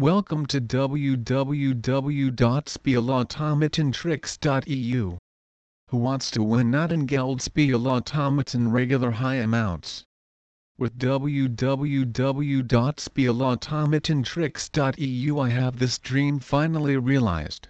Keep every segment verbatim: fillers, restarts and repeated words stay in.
Welcome to w w w dot spielautomatentricks dot e u. Who wants to win not in Geldspielautomaten regular high amounts? With w w w dot spielautomatentricks dot e u I have this dream finally realized.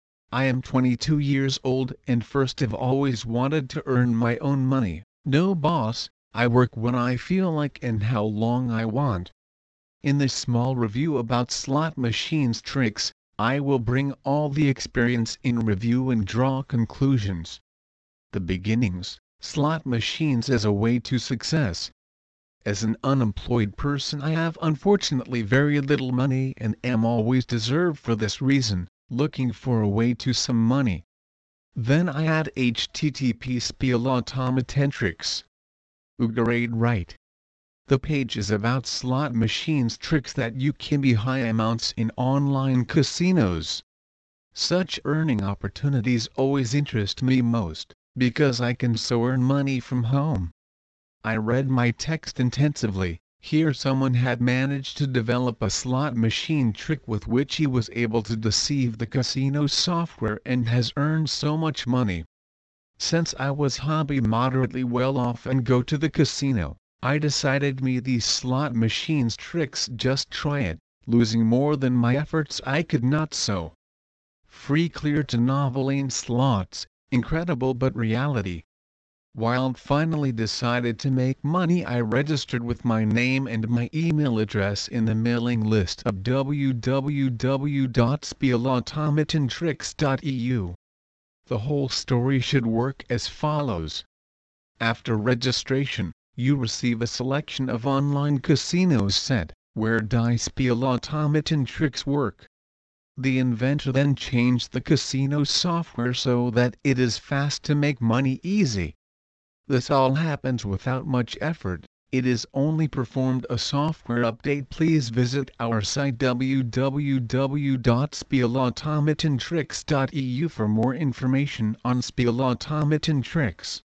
I am twenty-two years old and first have always wanted to earn my own money. No boss, I work when I feel like and how long I want. In this small review about slot machines tricks, I will bring all the experience in review and draw conclusions. The beginnings, slot machines as a way to success. As an unemployed person I have unfortunately very little money and am always deserved for this reason, looking for a way to some money. Then I had H T T P Spielautomatentricks. Ugrade right. The page is about slot machines tricks that you can be high amounts in online casinos. Such earning opportunities always interest me most, because I can so earn money from home. I read my text intensively. Here someone had managed to develop a slot machine trick with which he was able to deceive the casino software and has earned so much money. Since I was hobby moderately well off and go to the casino, I decided me these slot machines tricks just try it, losing more than my efforts I could not so. Free clear to noveline slots, incredible but reality. While finally decided to make money I registered with my name and my email address in the mailing list of w w w dot spielautomatentricks dot e u. The whole story should work as follows. After registration, you receive a selection of online casinos set, where Die Spielautomaten tricks work. The inventor then changed the casino software so that it is fast to make money easy. This all happens without much effort, it is only performed a software update. Please visit our site w w w dot spielautomatentricks dot e u for more information on Spielautomaten tricks.